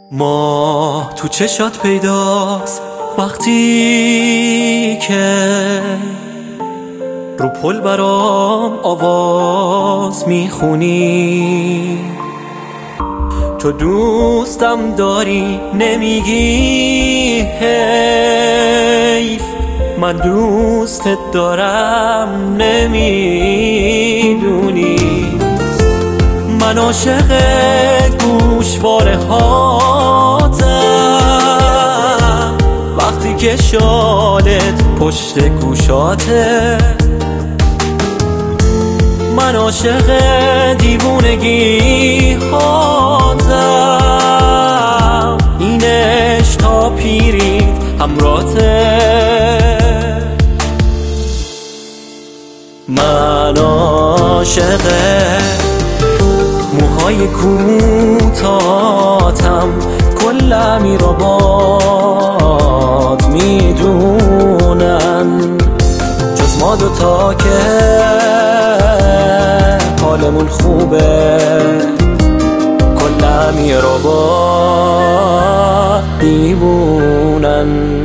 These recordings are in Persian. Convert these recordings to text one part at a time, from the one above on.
ما تو چشات پیداست وقتی که رو پل برام آواز میخونی. تو دوستم داری نمیگی حیف، من دوستت دارم نمیدونی. من عاشق گوشواره هاتم وقتی که شالت پشت گوشاته. من عاشق دیوونگی هاتم، این عشق تا پیری همراته. من عاشق موهای کوتاه‌تم، کل امیرآباد میدونن جز ما دوتا که حالمون خوبه. کل امیرآباد دیوونن.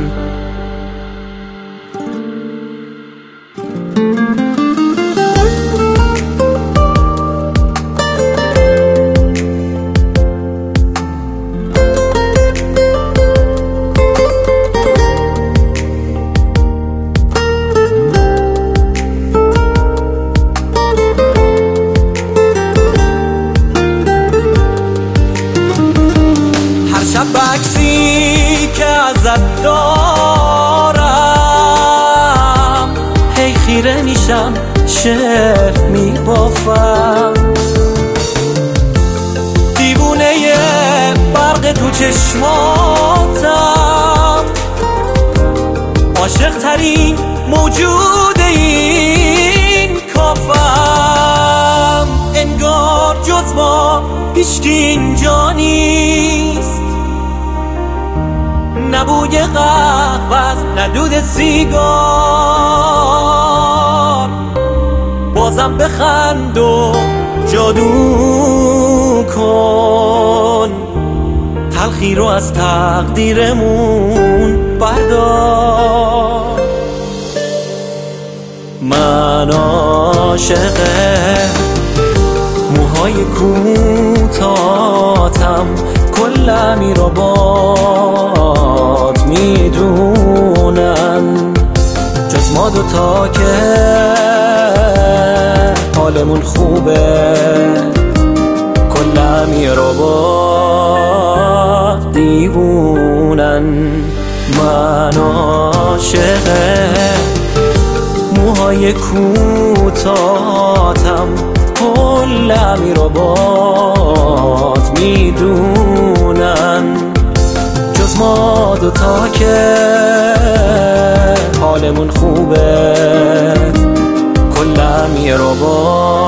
بکسی که ازت دارم هی خیره میشم، شعر میبافم. دیوونه برق تو چشماتم، عاشق ترین موجود این کافم. انگار جز ما هیچکی اینجا نیست، نه بوی قهوه نه دود سیگار. بازم بخند و جادو کن، تلخی رو از تقدیرمون بردار. من عاشق موهای کوتاه‌تم، کل امیرآباد میدونن جز ما دوتا که حالمون خوبه. کل امیرآباد دیوونن. من عاشق موهای کوتاه‌تم، کل امیرآباد میدونن جز ما دوتا که حالمون خوبه. کل امیرآباد